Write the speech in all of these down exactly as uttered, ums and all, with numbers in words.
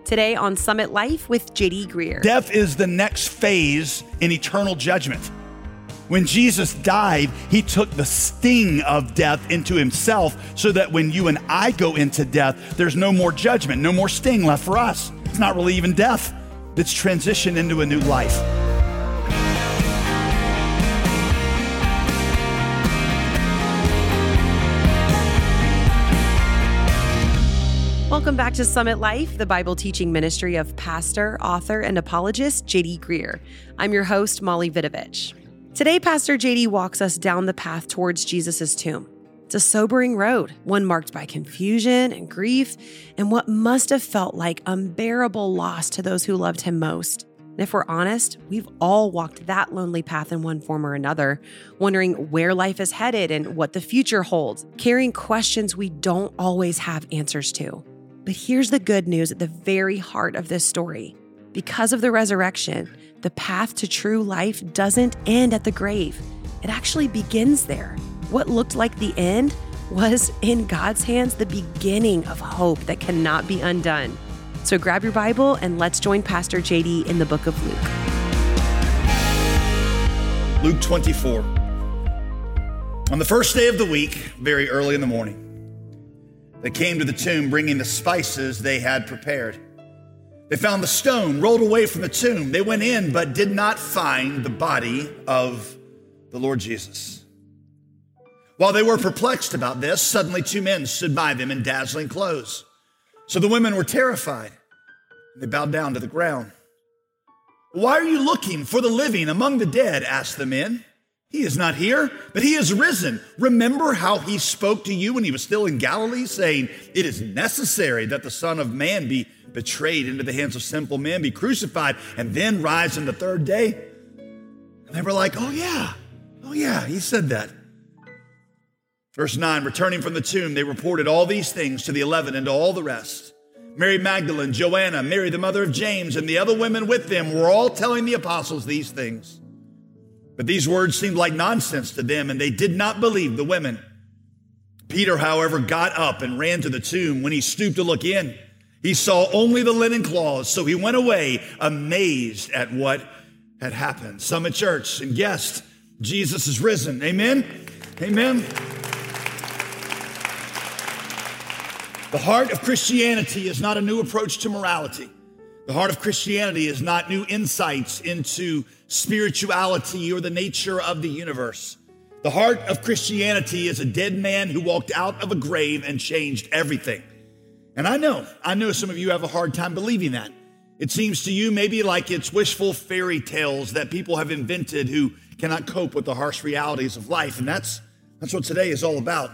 Today on Summit Life with J D Greear. Death is the next phase in eternal judgment. When Jesus died, he took the sting of death into himself so that when you and I go into death, there's no more judgment, no more sting left for us. It's not really even death. It's transition into a new life. Welcome back to Summit Life, the Bible teaching ministry of pastor, author, and apologist J D Greear. I'm your host, Molly Vidovich. Today, Pastor J D walks us down the path towards Jesus' tomb. It's a sobering road, one marked by confusion and grief, and what must have felt like unbearable loss to those who loved him most. And if we're honest, we've all walked that lonely path in one form or another, wondering where life is headed and what the future holds, carrying questions we don't always have answers to. But here's the good news at the very heart of this story. Because of the resurrection, the path to true life doesn't end at the grave. It actually begins there. What looked like the end was, in God's hands, the beginning of hope that cannot be undone. So grab your Bible and let's join Pastor J D in the book of Luke. Luke twenty-four. On the first day of the week, very early in the morning, they came to the tomb bringing the spices they had prepared. They found the stone rolled away from the tomb. They went in but did not find the body of the Lord Jesus. While they were perplexed about this, suddenly two men stood by them in dazzling clothes. So the women were terrified. They bowed down to the ground. "Why are you looking for the living among the dead?" asked the men. "He is not here, but he is risen. Remember how he spoke to you when he was still in Galilee, saying, 'It is necessary that the Son of Man be betrayed into the hands of sinful men, be crucified, and then rise on the third day?'" And they were like, "Oh yeah, oh yeah, he said that." Verse nine, returning from the tomb, they reported all these things to the eleven and to all the rest. Mary Magdalene, Joanna, Mary the mother of James, and the other women with them were all telling the apostles these things. But these words seemed like nonsense to them, and they did not believe the women. Peter, however, got up and ran to the tomb. When he stooped to look in, he saw only the linen cloths, so he went away amazed at what had happened. Summit Church and guest, Jesus is risen. Amen? Amen. The heart of Christianity is not a new approach to morality. The heart of Christianity is not new insights into spirituality or the nature of the universe. The heart of Christianity is a dead man who walked out of a grave and changed everything. And I know, I know some of you have a hard time believing that. It seems to you maybe like it's wishful fairy tales that people have invented who cannot cope with the harsh realities of life. And that's, that's what today is all about.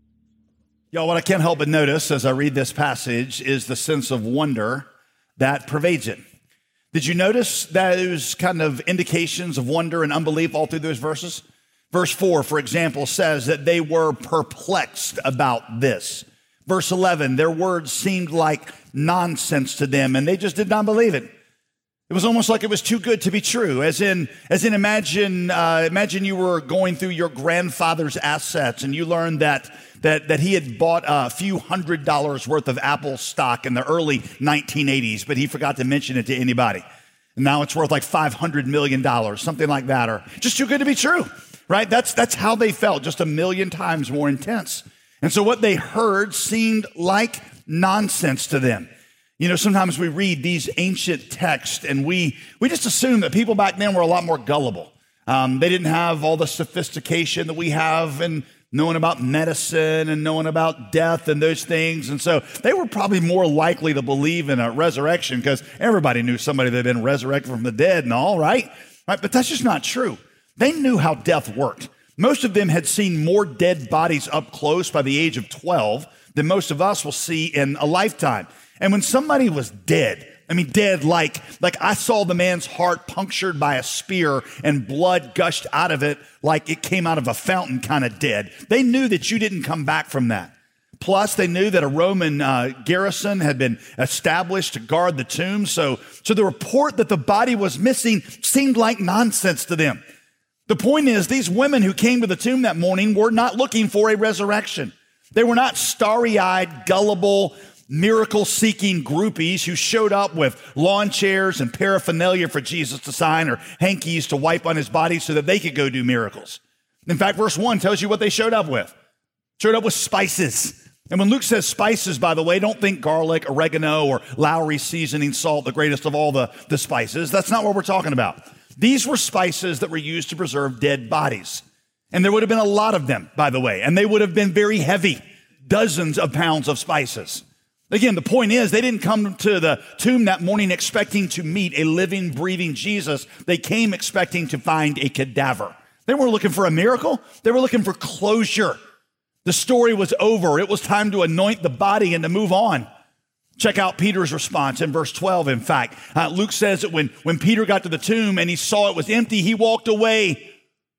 Y'all, what I can't help but notice as I read this passage is the sense of wonder that pervades it. Did you notice those kind of indications of wonder and unbelief all through those verses? Verse four, for example, says that they were perplexed about this. Verse eleven, their words seemed like nonsense to them, and they just did not believe it. It was almost like it was too good to be true, as in, as in imagine, uh, imagine you were going through your grandfather's assets and you learned that, that, that he had bought a few hundred dollars worth of Apple stock in the early nineteen eighties, but he forgot to mention it to anybody. And now it's worth like five hundred million dollars, something like that, or just too good to be true, right? That's, that's how they felt, just a million times more intense. And so what they heard seemed like nonsense to them. You know, sometimes we read these ancient texts and we we just assume that people back then were a lot more gullible. Um, they didn't have all the sophistication that we have in knowing about medicine and knowing about death and those things. And so they were probably more likely to believe in a resurrection because everybody knew somebody that had been resurrected from the dead and all, right? Right? But that's just not true. They knew how death worked. Most of them had seen more dead bodies up close by the age of twelve than most of us will see in a lifetime. And when somebody was dead, I mean, dead like, like I saw the man's heart punctured by a spear and blood gushed out of it like it came out of a fountain kind of dead. They knew that you didn't come back from that. Plus, they knew that a Roman uh, garrison had been established to guard the tomb. So, so the report that the body was missing seemed like nonsense to them. The point is, these women who came to the tomb that morning were not looking for a resurrection. They were not starry-eyed, gullible, miracle-seeking groupies who showed up with lawn chairs and paraphernalia for Jesus to sign or hankies to wipe on his body so that they could go do miracles. In fact, verse one tells you what they showed up with. Showed up with spices. And when Luke says spices, by the way, don't think garlic, oregano, or Lowry seasoning salt, the greatest of all the, the spices. That's not what we're talking about. These were spices that were used to preserve dead bodies. And there would have been a lot of them, by the way, and they would have been very heavy, dozens of pounds of spices. Again, the point is they didn't come to the tomb that morning expecting to meet a living, breathing Jesus. They came expecting to find a cadaver. They weren't looking for a miracle. They were looking for closure. The story was over. It was time to anoint the body and to move on. Check out Peter's response in verse twelve, in fact. Uh, Luke says that when, when Peter got to the tomb and he saw it was empty, he walked away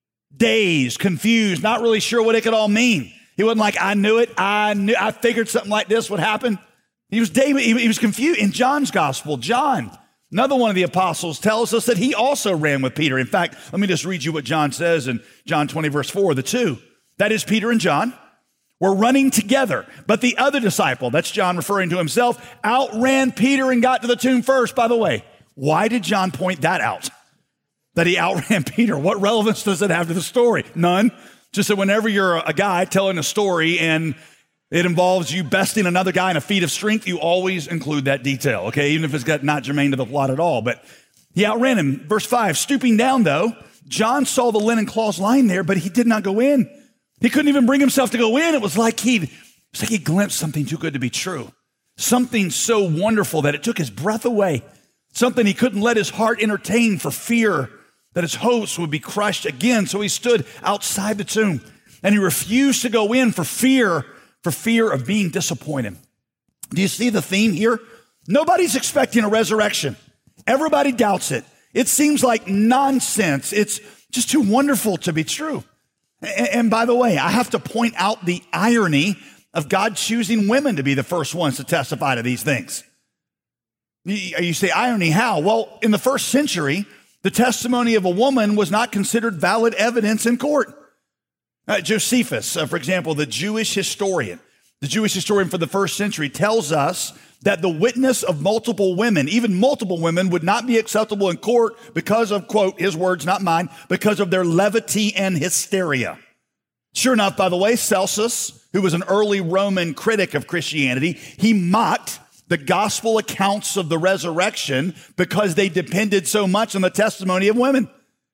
dazed, confused, not really sure what it could all mean. He wasn't like, I knew it. I knew, I figured something like this would happen. He was David. He, he was confused. In John's gospel, John, another one of the apostles, tells us that he also ran with Peter. In fact, let me just read you what John says in John twenty, verse four. The two, that is Peter and John, were running together. But the other disciple, that's John referring to himself, outran Peter and got to the tomb first. By the way, why did John point that out? That he outran Peter? What relevance does it have to the story? None. Just that whenever you're a guy telling a story and it involves you besting another guy in a feat of strength, you always include that detail, okay? Even if it's got not germane to the plot at all. But he outran him. Verse five, stooping down though, John saw the linen cloths lying there, but he did not go in. He couldn't even bring himself to go in. It was like he'd, it was like he glimpsed something too good to be true. Something so wonderful that it took his breath away. Something he couldn't let his heart entertain for fear that his hopes would be crushed again. So he stood outside the tomb and he refused to go in for fear, for fear of being disappointed. Do you see the theme here? Nobody's expecting a resurrection. Everybody doubts it. It seems like nonsense. It's just too wonderful to be true. And by the way, I have to point out the irony of God choosing women to be the first ones to testify to these things. You say, irony, how? Well, in the first century, the testimony of a woman was not considered valid evidence in court. Uh, Josephus, uh, for example, the Jewish historian, the Jewish historian for the first century tells us that the witness of multiple women, even multiple women, would not be acceptable in court because of, quote, his words, not mine, because of their levity and hysteria. Sure enough, by the way, Celsus, who was an early Roman critic of Christianity, he mocked the gospel accounts of the resurrection because they depended so much on the testimony of women.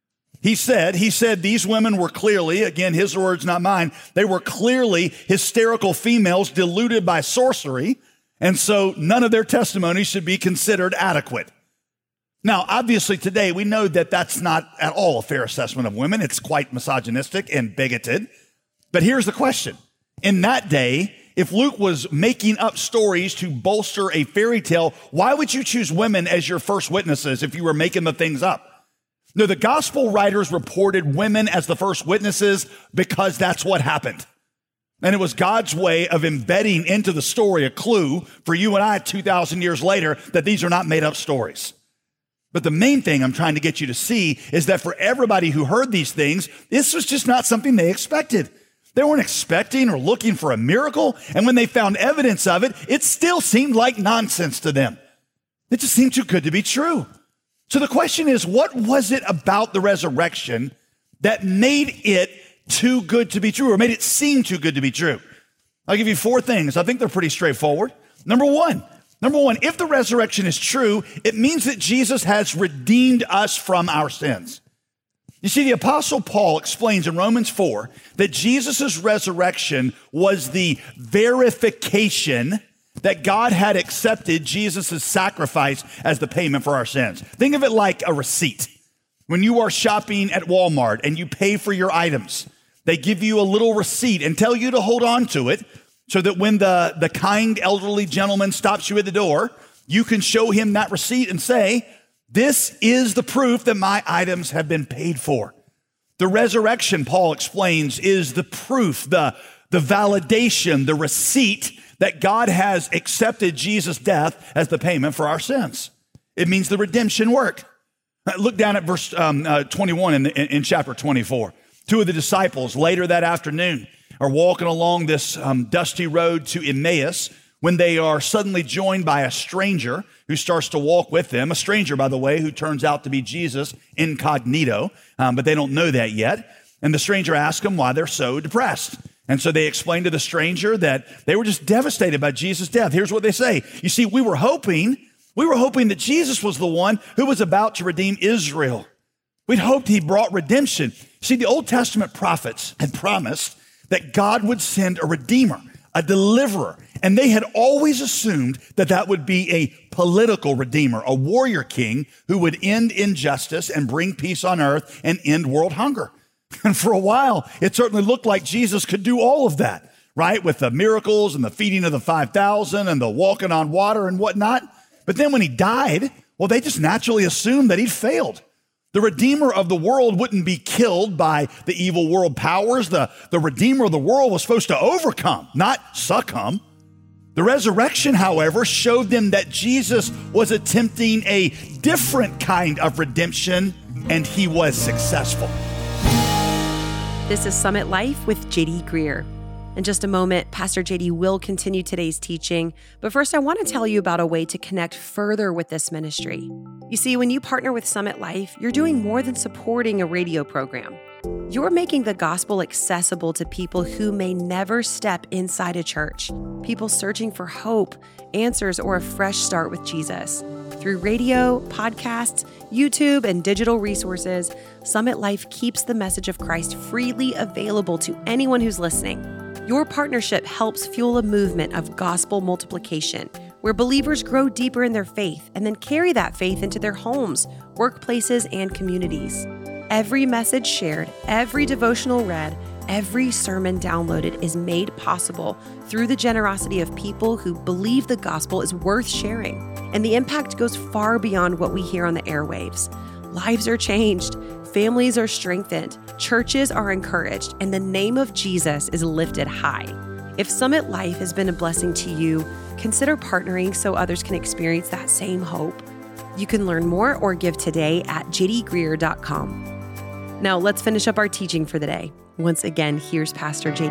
He said, he said these women were clearly, again, his words, not mine, they were clearly hysterical females deluded by sorcery, and so none of their testimony should be considered adequate. Now, obviously today we know that that's not at all a fair assessment of women. It's quite misogynistic and bigoted. But here's the question. In that day, if Luke was making up stories to bolster a fairy tale, why would you choose women as your first witnesses if you were making the things up? No, the gospel writers reported women as the first witnesses because that's what happened. And it was God's way of embedding into the story a clue for you and I two thousand years later that these are not made up stories. But the main thing I'm trying to get you to see is that for everybody who heard these things, this was just not something they expected. They weren't expecting or looking for a miracle. And when they found evidence of it, it still seemed like nonsense to them. It just seemed too good to be true. So the question is, what was it about the resurrection that made it too good to be true or made it seem too good to be true? I'll give you four things. I think they're pretty straightforward. Number one, number one, if the resurrection is true, it means that Jesus has redeemed us from our sins. You see, the Apostle Paul explains in Romans four that Jesus' resurrection was the verification that God had accepted Jesus' sacrifice as the payment for our sins. Think of it like a receipt. When you are shopping at Walmart and you pay for your items, they give you a little receipt and tell you to hold on to it so that when the, the kind elderly gentleman stops you at the door, you can show him that receipt and say, this is the proof that my items have been paid for. The resurrection, Paul explains, is the proof, the, the validation, the receipt that God has accepted Jesus' death as the payment for our sins. It means the redemption work. Look down at verse um, uh, twenty-one in, in, in chapter twenty-four. Two of the disciples later that afternoon are walking along this um, dusty road to Emmaus, when they are suddenly joined by a stranger who starts to walk with them, a stranger, by the way, who turns out to be Jesus incognito, um, but they don't know that yet. And the stranger asks them why they're so depressed. And so they explain to the stranger that they were just devastated by Jesus' death. Here's what they say. You see, we were hoping, we were hoping that Jesus was the one who was about to redeem Israel. We'd hoped he brought redemption. See, the Old Testament prophets had promised that God would send a redeemer, a deliverer. And they had always assumed that that would be a political redeemer, a warrior king who would end injustice and bring peace on earth and end world hunger. And for a while, it certainly looked like Jesus could do all of that, right? With the miracles and the feeding of the five thousand and the walking on water and whatnot. But then when he died, well, they just naturally assumed that he'd failed. The Redeemer of the world wouldn't be killed by the evil world powers. The, the Redeemer of the world was supposed to overcome, not succumb. The resurrection, however, showed them that Jesus was attempting a different kind of redemption, and he was successful. This is Summit Life with J D Greer. In just a moment, Pastor J D will continue today's teaching, but first I want to tell you about a way to connect further with this ministry. You see, when you partner with Summit Life, you're doing more than supporting a radio program. You're making the gospel accessible to people who may never step inside a church, people searching for hope, answers, or a fresh start with Jesus. Through radio, podcasts, YouTube, and digital resources, Summit Life keeps the message of Christ freely available to anyone who's listening. Your partnership helps fuel a movement of gospel multiplication, where believers grow deeper in their faith and then carry that faith into their homes, workplaces, and communities. Every message shared, every devotional read, every sermon downloaded is made possible through the generosity of people who believe the gospel is worth sharing. And the impact goes far beyond what we hear on the airwaves. Lives are changed, families are strengthened, churches are encouraged, and the name of Jesus is lifted high. If Summit Life has been a blessing to you, consider partnering so others can experience that same hope. You can learn more or give today at j d greer dot com. Now let's finish up our teaching for the day. Once again, here's Pastor J D.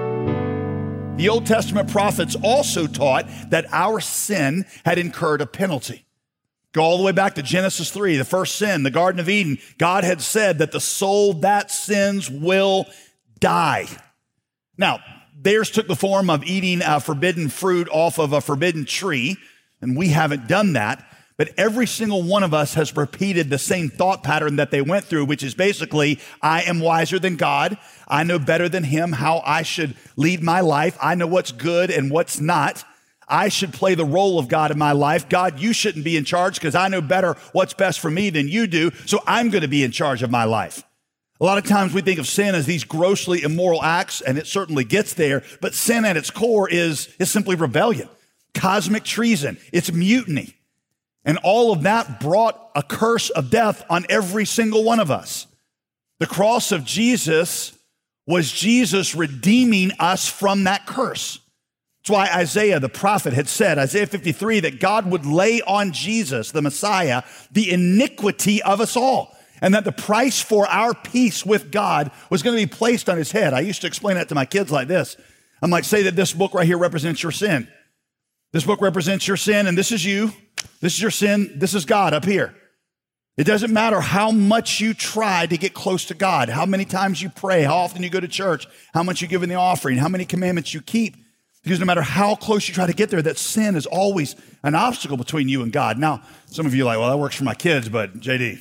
The Old Testament prophets also taught that our sin had incurred a penalty. Go all the way back to Genesis three, the first sin, the Garden of Eden. God had said that the soul that sins will die. Now, theirs took the form of eating a forbidden fruit off of a forbidden tree, and we haven't done that. But every single one of us has repeated the same thought pattern that they went through, which is basically, I am wiser than God. I know better than him how I should lead my life. I know what's good and what's not. I should play the role of God in my life. God, you shouldn't be in charge because I know better what's best for me than you do. So I'm going to be in charge of my life. A lot of times we think of sin as these grossly immoral acts, and it certainly gets there. But sin at its core is, is simply rebellion, cosmic treason. It's mutiny. And all of that brought a curse of death on every single one of us. The cross of Jesus was Jesus redeeming us from that curse. That's why Isaiah, the prophet, had said, Isaiah fifty-three, that God would lay on Jesus, the Messiah, the iniquity of us all, and that the price for our peace with God was going to be placed on his head. I used to explain that to my kids like this. I'm like, say that this book right here represents your sin. This book represents your sin, and this is you. This is your sin. This is God up here. It doesn't matter how much you try to get close to God, how many times you pray, how often you go to church, how much you give in the offering, how many commandments you keep. Because no matter how close you try to get there, that sin is always an obstacle between you and God. Now, some of you are like, well, that works for my kids, but J D,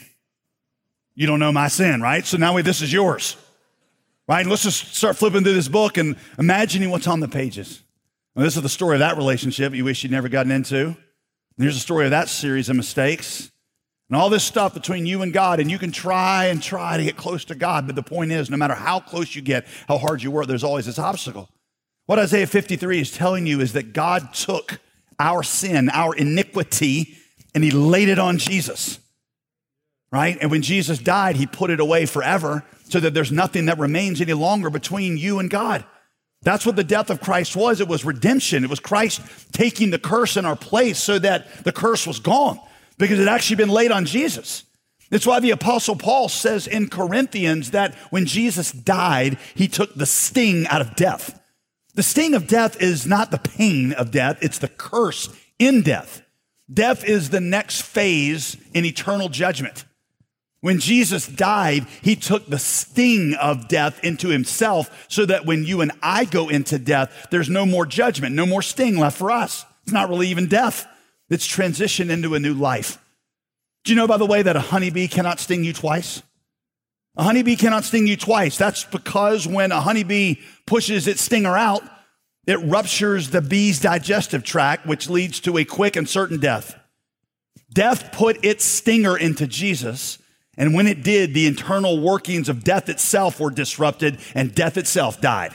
you don't know my sin, right? So now this is yours, right? And let's just start flipping through this book and imagining what's on the pages. Well, this is the story of that relationship you wish you'd never gotten into. And here's the story of that series of mistakes. And all this stuff between you and God, and you can try and try to get close to God, but the point is, no matter how close you get, how hard you work, there's always this obstacle. What Isaiah fifty-three is telling you is that God took our sin, our iniquity, and he laid it on Jesus, right? And when Jesus died, he put it away forever so that there's nothing that remains any longer between you and God. That's what the death of Christ was. It was redemption. It was Christ taking the curse in our place so that the curse was gone because it had actually been laid on Jesus. That's why the Apostle Paul says in Corinthians that when Jesus died, he took the sting out of death. The sting of death is not the pain of death, it's the curse in death. Death is the next phase in eternal judgment. When Jesus died, he took the sting of death into himself so that when you and I go into death, there's no more judgment, no more sting left for us. It's not really even death. It's transition into a new life. Do you know, by the way, that a honeybee cannot sting you twice? A honeybee cannot sting you twice. That's because when a honeybee pushes its stinger out, it ruptures the bee's digestive tract, which leads to a quick and certain death. Death put its stinger into Jesus, and when it did, the internal workings of death itself were disrupted, and death itself died.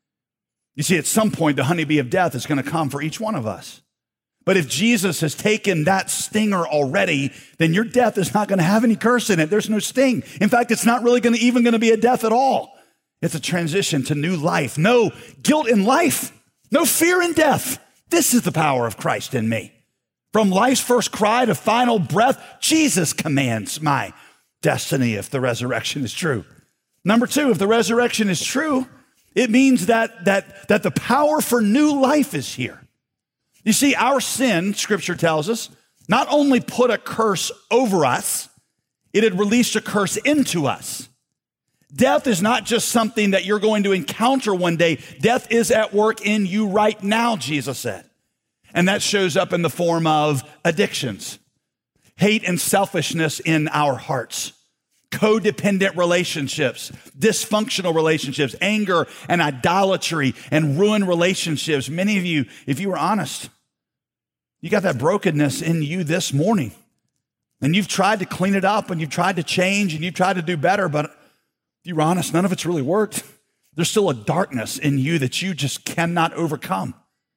You see, at some point, the honeybee of death is going to come for each one of us. But if Jesus has taken that stinger already, then your death is not going to have any curse in it. There's no sting. In fact, it's not really going to even going to be a death at all. It's a transition to new life. No guilt in life. No fear in death. This is the power of Christ in me. From life's first cry to final breath, Jesus commands my destiny if the resurrection is true. Number two, if the resurrection is true, it means that, that, that the power for new life is here. You see, our sin, Scripture tells us, not only put a curse over us, it had released a curse into us. Death is not just something that you're going to encounter one day. Death is at work in you right now, Jesus said. And that shows up in the form of addictions, hate and selfishness in our hearts, codependent relationships, dysfunctional relationships, anger and idolatry and ruined relationships. Many of you, if you were honest, you got that brokenness in you this morning. And you've tried to clean it up and you've tried to change and you've tried to do better, but if you were honest, none of it's really worked. There's still a darkness in you that you just cannot overcome.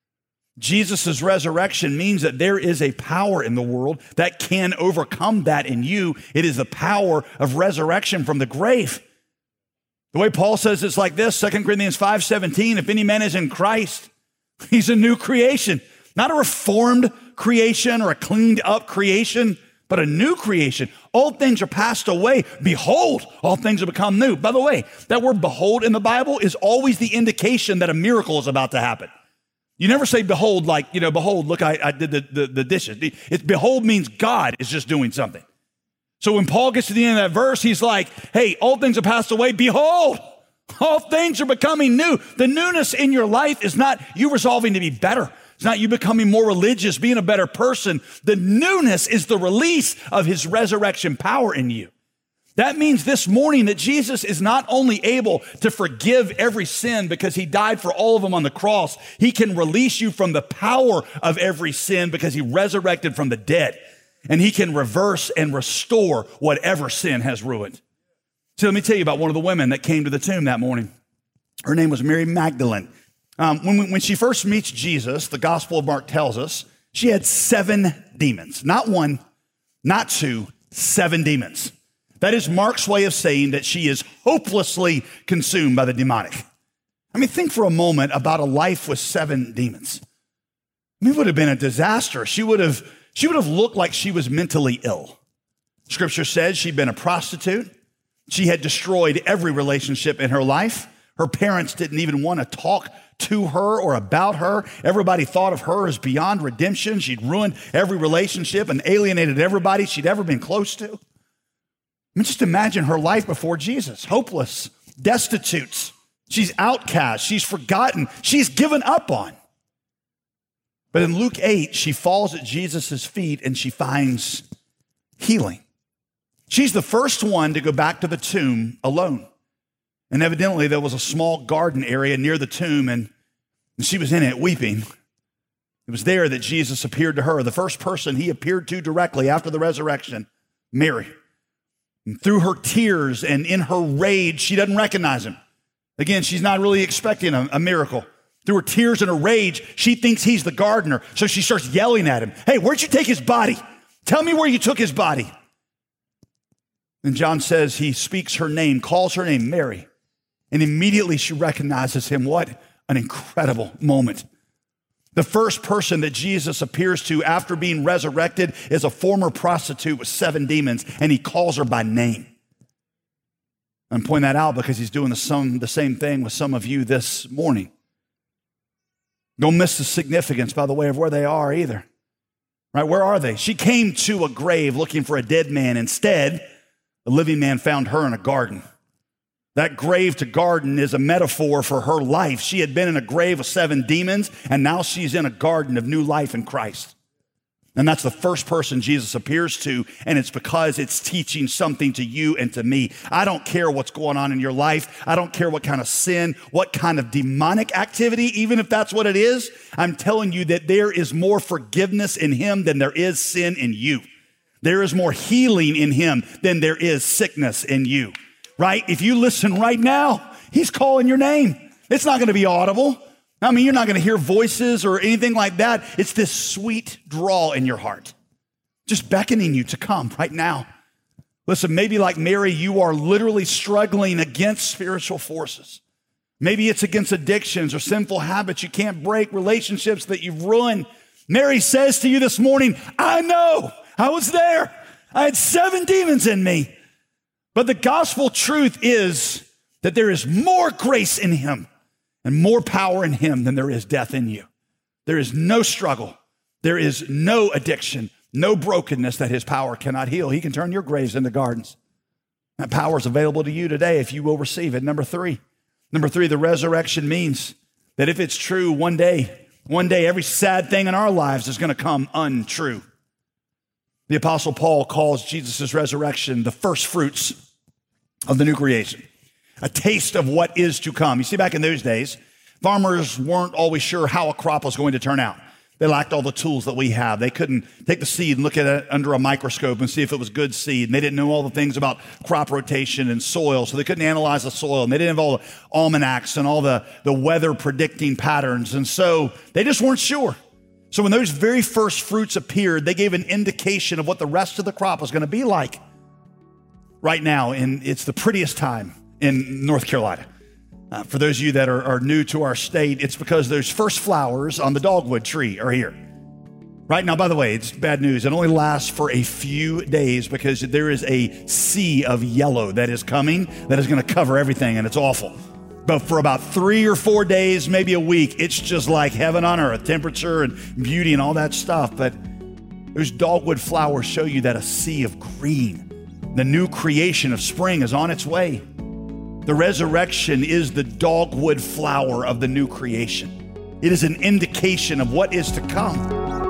Jesus' resurrection means that there is a power in the world that can overcome that in you. It is the power of resurrection from the grave. The way Paul says it's like this, Second Corinthians five seventeen, if any man is in Christ, he's a new creation. Not a reformed creation or a cleaned up creation, but a new creation. Old things are passed away. Behold, all things have become new. By the way, that word behold in the Bible is always the indication that a miracle is about to happen. You never say behold like, you know, behold, look, I, I did the, the, the dishes. It's behold means God is just doing something. So when Paul gets to the end of that verse, he's like, hey, all things have passed away. Behold, all things are becoming new. The newness in your life is not you resolving to be better. It's not you becoming more religious, being a better person. The newness is the release of his resurrection power in you. That means this morning that Jesus is not only able to forgive every sin because he died for all of them on the cross, he can release you from the power of every sin because he resurrected from the dead. And he can reverse and restore whatever sin has ruined. So let me tell you about one of the women that came to the tomb that morning. Her name was Mary Magdalene. Um, when, when she first meets Jesus, the Gospel of Mark tells us, she had seven demons. Not one, not two, seven demons. That is Mark's way of saying that she is hopelessly consumed by the demonic. I mean, think for a moment about a life with seven demons. I mean, it would have been a disaster. She would have, she would have looked like she was mentally ill. Scripture says she'd been a prostitute. She had destroyed every relationship in her life. Her parents didn't even want to talk to her or about her. Everybody thought of her as beyond redemption. She'd ruined every relationship and alienated everybody she'd ever been close to. I mean, just imagine her life before Jesus. Hopeless, destitute. She's outcast. She's forgotten. She's given up on. But in Luke eight, she falls at Jesus' feet and she finds healing. She's the first one to go back to the tomb alone. And evidently there was a small garden area near the tomb and she was in it weeping. It was there that Jesus appeared to her, the first person he appeared to directly after the resurrection, Mary. And through her tears and in her rage, she doesn't recognize him. Again, she's not really expecting a, a miracle. Through her tears and her rage, she thinks he's the gardener. So she starts yelling at him. Hey, where'd you take his body? Tell me where you took his body. And John says he speaks her name, calls her name Mary. And immediately she recognizes him. What an incredible moment. The first person that Jesus appears to after being resurrected is a former prostitute with seven demons, and he calls her by name. I'm pointing that out because he's doing the same, the same thing with some of you this morning. Don't miss the significance, by the way, of where they are either. Right? Where are they? She came to a grave looking for a dead man. Instead, the living man found her in a garden. That grave to garden is a metaphor for her life. She had been in a grave of seven demons, and now she's in a garden of new life in Christ. And that's the first person Jesus appears to, and it's because it's teaching something to you and to me. I don't care what's going on in your life. I don't care what kind of sin, what kind of demonic activity, even if that's what it is. I'm telling you that there is more forgiveness in him than there is sin in you. There is more healing in him than there is sickness in you, right? If you listen right now, he's calling your name. It's not going to be audible. I mean, you're not going to hear voices or anything like that. It's this sweet draw in your heart, just beckoning you to come right now. Listen, maybe like Mary, you are literally struggling against spiritual forces. Maybe it's against addictions or sinful habits you can't break, relationships that you've ruined. Mary says to you this morning, I know, I was there. I had seven demons in me. But the gospel truth is that there is more grace in him and more power in him than there is death in you. There is no struggle. There is no addiction, no brokenness that his power cannot heal. He can turn your graves into gardens. That power is available to you today if you will receive it. Number three, number three, the resurrection means that if it's true, one day, one day, every sad thing in our lives is going to come untrue. The Apostle Paul calls Jesus' resurrection the first fruits of the new creation. A taste of what is to come. You see, back in those days, farmers weren't always sure how a crop was going to turn out. They lacked all the tools that we have. They couldn't take the seed and look at it under a microscope and see if it was good seed. And they didn't know all the things about crop rotation and soil, so they couldn't analyze the soil. And they didn't have all the almanacs and all the, the weather predicting patterns. And so they just weren't sure. So when those very first fruits appeared, they gave an indication of what the rest of the crop was going to be like. Right now, and it's the prettiest time in North Carolina. Uh, for those of you that are, are new to our state, it's because those first flowers on the dogwood tree are here. Right now, by the way, it's bad news. It only lasts for a few days because there is a sea of yellow that is coming that is going to cover everything, and it's awful. But for about three or four days, maybe a week, it's just like heaven on earth, temperature and beauty and all that stuff. But those dogwood flowers show you that a sea of green, the new creation of spring, is on its way. The resurrection is the dogwood flower of the new creation. It is an indication of what is to come.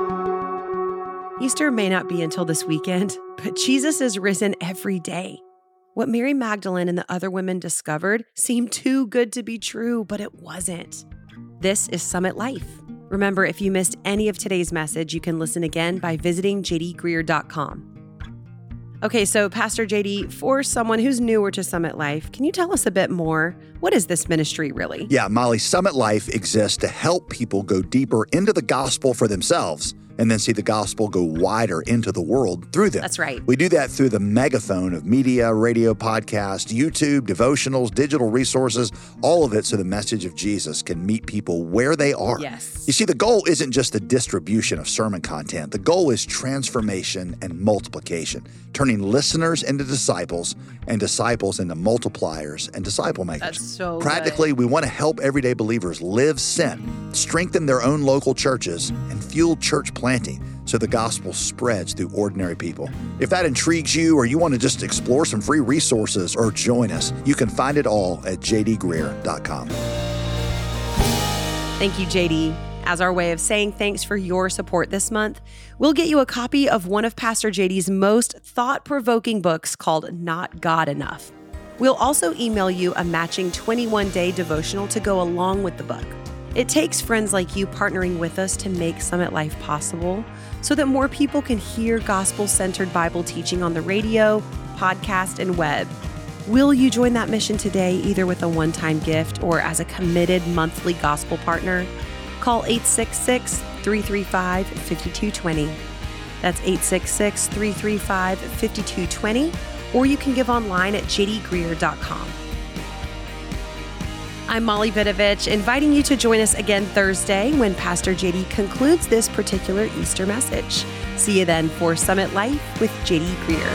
Easter may not be until this weekend, but Jesus is risen every day. What Mary Magdalene and the other women discovered seemed too good to be true, but it wasn't. This is Summit Life. Remember, if you missed any of today's message, you can listen again by visiting j d greer dot com. Okay, so Pastor J D, for someone who's newer to Summit Life, can you tell us a bit more? What is this ministry really? Yeah, Molly, Summit Life exists to help people go deeper into the gospel for themselves and then see the gospel go wider into the world through them. That's right. We do that through the megaphone of media, radio, podcast, YouTube, devotionals, digital resources, all of it so the message of Jesus can meet people where they are. Yes. You see, the goal isn't just the distribution of sermon content. The goal is transformation and multiplication, turning listeners into disciples and disciples into multipliers and disciple makers. That's so Practically, good. we want to help everyday believers live sin, strengthen their own local churches, and fuel church planting so the gospel spreads through ordinary people. If that intrigues you or you want to just explore some free resources or join us, you can find it all at j d greer dot com. Thank you, J D. As our way of saying thanks for your support this month, we'll get you a copy of one of Pastor J D's most thought-provoking books called Not God Enough. We'll also email you a matching twenty-one day devotional to go along with the book. It takes friends like you partnering with us to make Summit Life possible so that more people can hear gospel-centered Bible teaching on the radio, podcast, and web. Will you join that mission today, either with a one-time gift or as a committed monthly gospel partner? Call eight six six, three three five, five two two zero. That's eight six six, three three five, five two two zero, or you can give online at j d greer dot com. I'm Molly Vidovich, inviting you to join us again Thursday when Pastor J D concludes this particular Easter message. See you then for Summit Life with J D Greer.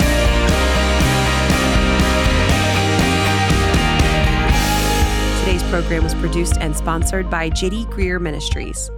Today's program was produced and sponsored by J D Greear Ministries.